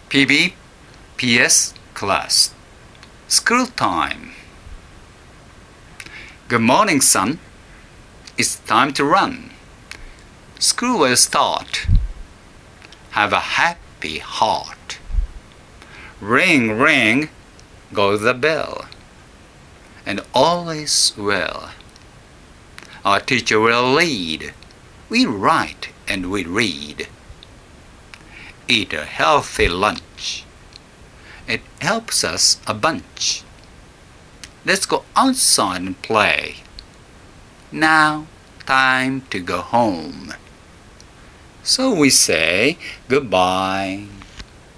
PB, PS class. School time. Good morning, son. It's time to run. School will start. Have a happy heart. Ring, ring, goes the bell. And all is well. Our teacher will lead. We write and we read. Eat a healthy lunch. It helps us a bunch. Let's go outside and play. Now, time to go home. So we say goodbye.